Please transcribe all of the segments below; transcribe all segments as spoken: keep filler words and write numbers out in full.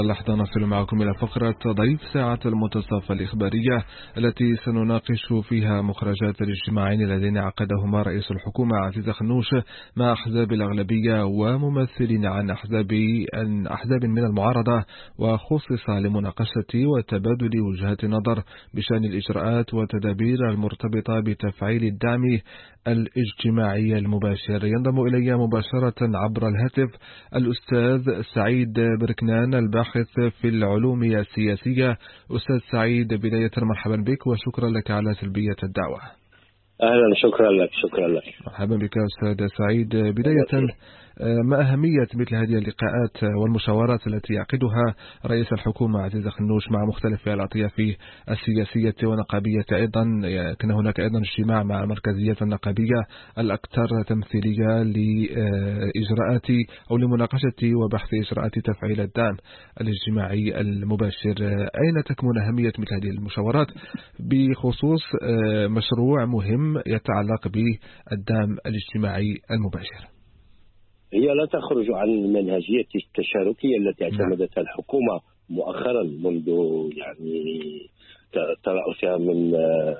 لحظة نصل معكم إلى فقرة ضيف ساعة المنتصف الإخبارية التي سنناقش فيها مخرجات الاجتماعين الذين عقدهما رئيس الحكومة عزيز خنوش مع أحزاب الأغلبية وممثلين عن أحزاب عن أحزاب من المعارضة، وخصص لمناقشة وتبادل وجهات نظر بشأن الإجراءات والتدابير المرتبطة بتفعيل الدعم الاجتماعي المباشر. ينضم إلي مباشرة عبر الهاتف الأستاذ سعيد بركنان الباحث في العلوم السياسية. أستاذ سعيد، بداية مرحبا بك وشكرا لك على تلبية الدعوة. أهلا، شكرا لك شكرا لك مرحبا بك أستاذ سعيد. بداية، ما أهمية مثل هذه اللقاءات والمشاورات التي يعقدها رئيس الحكومة عزيز خنوش مع مختلف الأطياف السياسية والنقابية؟ أيضا كان هناك أيضا اجتماع مع المركزية النقابية الأكثر تمثيلية لإجراءات أو لمناقشة وبحث إجراءات تفعيل الدعم الاجتماعي المباشر. أين تكمن أهمية مثل هذه المشاورات بخصوص مشروع مهم يتعلق بالدعم الاجتماعي المباشر؟ هي لا تخرج عن المنهجية التشاركية التي اعتمدتها الحكومة مؤخرا منذ يعني ترأسها من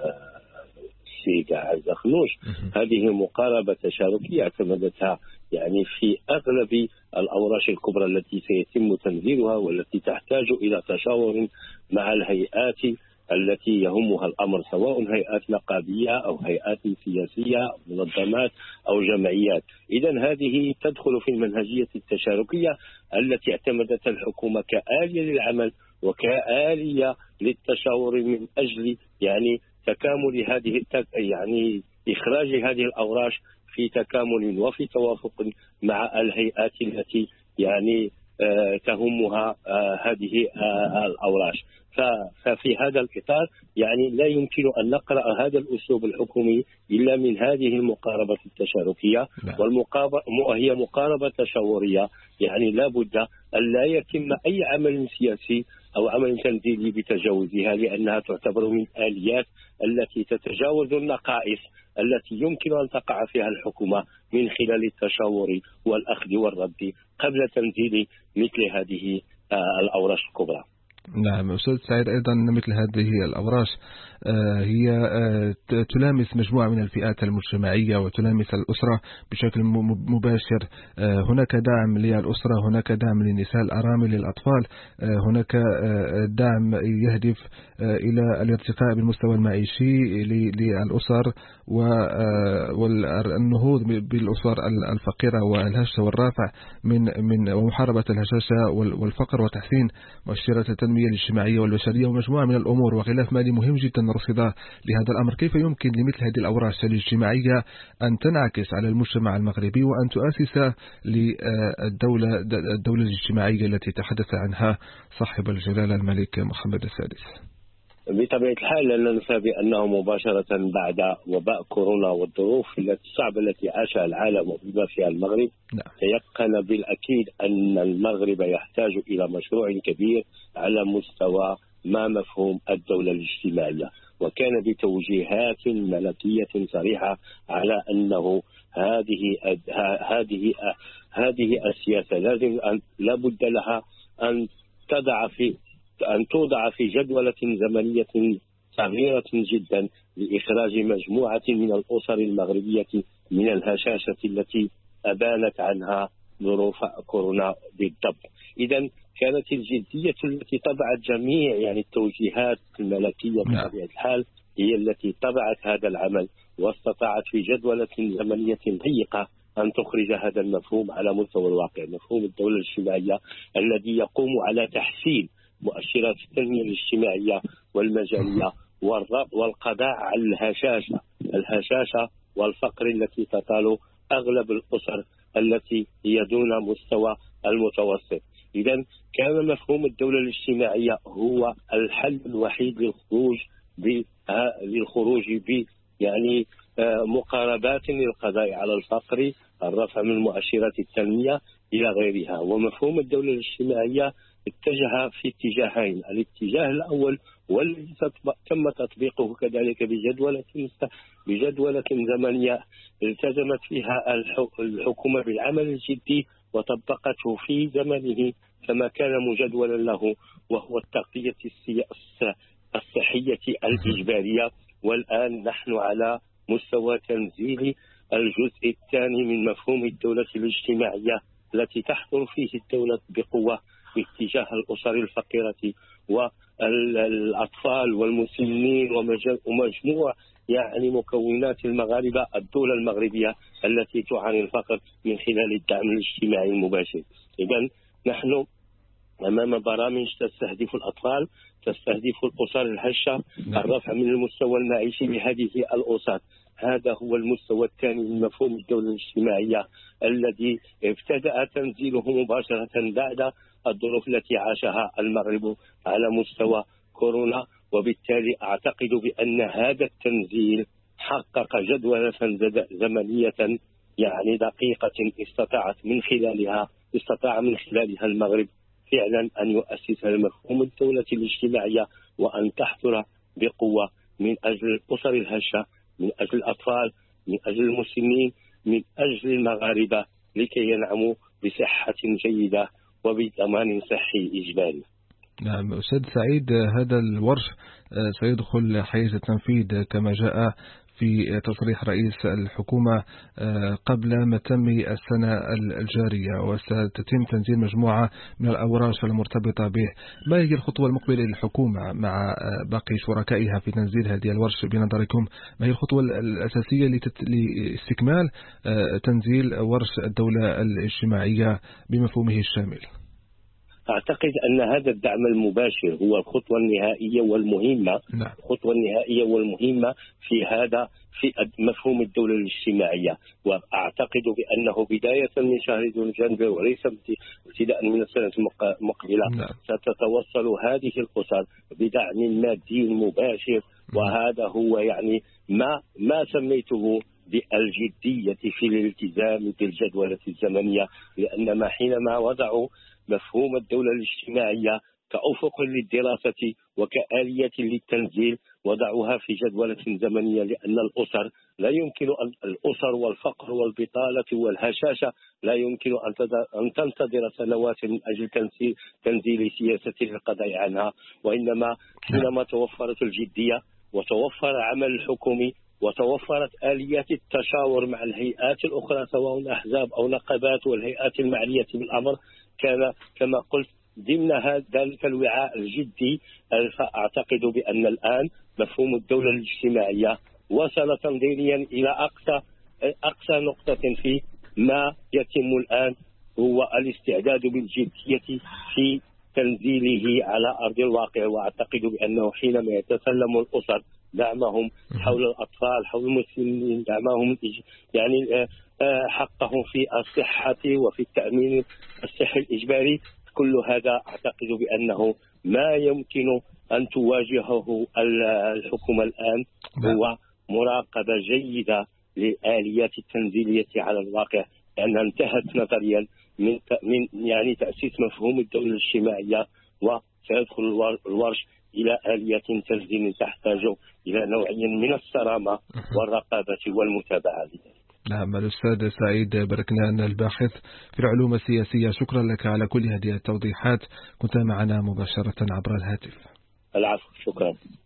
السيد عزيز خنوش. هذه مقاربة تشاركية اعتمدتها يعني في أغلب الأوراش الكبرى التي سيتم تنزيلها، والتي تحتاج إلى تشاور مع الهيئات التي يهمها الأمر، سواء هيئات نقابية أو هيئات سياسية أو منظمات أو جمعيات. إذن هذه تدخل في المنهجية التشاركية التي اعتمدتها الحكومة كآلية للعمل وكآلية للتشاور من أجل يعني تكامل هذه يعني إخراج هذه الأوراش في تكامل وفي توافق مع الهيئات التي يعني آه تهمها آه هذه آه الأوراش. ففي هذا الإطار يعني لا يمكن أن نقرأ هذا الأسلوب الحكومي إلا من هذه المقاربة التشاركية، والمقاربة هي مقاربة تشاورية. يعني لا بد أن لا يتم أي عمل سياسي أو عمل تنزيلي بتجاوزها، لأنها تعتبر من آليات التي تتجاوز النقائص التي يمكن أن تقع فيها الحكومة من خلال التشاور والأخذ والرد قبل تنزيل مثل هذه الأوراش الكبرى. نعم أستاذ سعيد، أيضا مثل هذه الأوراش هي تلامس مجموعة من الفئات المجتمعية وتلامس الأسرة بشكل مباشر. هناك دعم للأسرة، هناك دعم للنساء الأرامل للأطفال، هناك دعم يهدف إلى الارتقاء بالمستوى المعيشي للأسر والنهوض بالأسر الفقيرة والهشة والرافع من من ومحاربة الهشاشة والفقر وتحسين مؤشرات التنمية الاجتماعية والبشرية ومجموعة من الأمور وغلاف مالي مهم جدا رصد لهذا الأمر. كيف يمكن لمثل هذه الأوراش الاجتماعية أن تنعكس على المجتمع المغربي وأن تؤسس للدولة الدولة الاجتماعية التي تحدث عنها صاحب الجلالة الملك محمد السادس؟ بطبيعة الحال لا ننسى بأنه مباشرة بعد وباء كورونا والظروف الصعبة التي عاشها العالم وبما فيها المغرب، تيقن بالأكيد أن المغرب يحتاج إلى مشروع كبير على مستوى ما مفهوم الدولة الاجتماعية، وكان بتوجيهات ملكية صريحة على أنه هذه هذه هذه السياسة لازم أن لا بد لها أن تضع في أن توضع في جدولة زمنية صغيرة جدا لإخراج مجموعة من الأسر المغربية من الهشاشة التي أبانت عنها ظروف كورونا بالضبط. إذن كانت الجدية التي طبعت جميع يعني التوجيهات الملكية بطبيعة الحال هي التي طبعت هذا العمل، واستطاعت في جدولة زمنية ضيقة أن تخرج هذا المفهوم على مستوى الواقع، مفهوم الدولة الاجتماعية الذي يقوم على تحسين مؤشرات التنمية الاجتماعية والمجالية والقضاء على الهشاشة الهشاشة والفقر التي تطال أغلب الأسر التي هي دون مستوى المتوسط. إذن كان مفهوم الدولة الاجتماعية هو الحل الوحيد للخروج للخروج ب يعني مقاربات للقضاء على الفقر، الرفع من مؤشرات التنمية إلى غيرها. ومفهوم الدولة الاجتماعية اتجه في اتجاهين، الاتجاه الأول والذي تم تطبيقه كذلك بجدولة بجدولة زمنية التزمت فيها الحكومة بالعمل الجدي وطبقته في زمنه كما كان مجدولا له، وهو التغطية الصحية الإجبارية. والآن نحن على مستوى تنزيل الجزء الثاني من مفهوم الدولة الاجتماعية التي تحضر فيه الدولة بقوة باتجاه الأسر الفقيرة والأطفال والمسنين ومجموع يعني مكونات المغاربة الدولة المغربية التي تعاني الفقر من خلال الدعم الاجتماعي المباشر. إذن نحن أمام برامج تستهدف الأطفال، تستهدف الأسر الهشة، الرفع من المستوى المعيشي لهذه الأسر. هذا هو المستوى الثاني من مفهوم الدولة الاجتماعية الذي ابتدأ تنزيله مباشرة بعد الظروف التي عاشها المغرب على مستوى كورونا. وبالتالي أعتقد بأن هذا التنزيل حقق جدولة زمنية يعني دقيقة استطاعت من خلالها استطاع من خلالها المغرب فعلا أن يؤسس مفهوم الدولة الاجتماعية وأن تحضر بقوة من أجل الأسر الهشة، من أجل الأطفال، من أجل المسنين، من أجل المغاربة لكي ينعموا بصحة جيدة وبضمان صحي إجباري. نعم أستاذ سعيد، هذا الورش سيدخل حيز التنفيذ كما جاء في تصريح رئيس الحكومة قبل متم السنة الجارية، وستتم تنزيل مجموعة من الأوراش المرتبطة به. ما هي الخطوة المقبلة للحكومة مع باقي شركائها في تنزيل هذه الورش بنظركم؟ ما هي الخطوة الأساسية لاستكمال تنزيل ورش الدولة الاجتماعية بمفهومه الشامل؟ أعتقد أن هذا الدعم المباشر هو الخطوة النهائية والمهمة. نعم. الخطوة النهائية والمهمة في هذا في مفهوم الدولة الاجتماعية، وأعتقد بأنه بداية من شهر دجنبر وليس ابتداء من السنة المقبلة. نعم. ستتوصل هذه الأسر بدعم مادي مباشر. نعم. وهذا هو يعني ما ما سميته بالجدية في الالتزام بالجدولة الزمنية، لأنما حينما وضعوا مفهوم الدولة الاجتماعية كأفق للدراسة وكآلية للتنزيل وضعوها في جدولة زمنية، لأن الأسر لا يمكن أن الأسر والفقر والبطالة والهشاشة لا يمكن أن تنتظر سنوات من أجل تنزيل, تنزيل سياسة للقضاء عنها. وإنما حينما توفرت الجدية وتوفر عمل الحكومي وتوفرت آليات التشاور مع الهيئات الأخرى سواء الأحزاب أو نقابات والهيئات المعنية بالأمر، كان كما قلت ضمن ذلك الوعاء الجدي. فأعتقد بأن الآن مفهوم الدولة الاجتماعية وصل تنظيريا إلى أقصى أقصى نقطة فيه. ما يتم الآن هو الاستعداد بالجدية في تنزيله على أرض الواقع. وأعتقد بأنه حينما يتسلم الأسر دعمهم حول الأطفال حول المسنين، دعمهم يعني حقهم في الصحة وفي التأمين الصحي الإجباري، كل هذا أعتقد بأنه ما يمكن أن تواجهه الحكومة الآن هو مراقبة جيدة للآليات التنزيلية على الواقع، لأنها انتهت نظريا من من يعني تأسيس مفهوم الدولة الاجتماعية، وسيدخل الورش إلى آليات تنزيل تحتاج إلى نوع من الصرامة والرقابة والمتابعة. نعم الأستاذ سعيد بركنان الباحث في العلوم السياسية، شكرا لك على كل هذه التوضيحات، كنت معنا مباشرة عبر الهاتف. العفو، شكرا.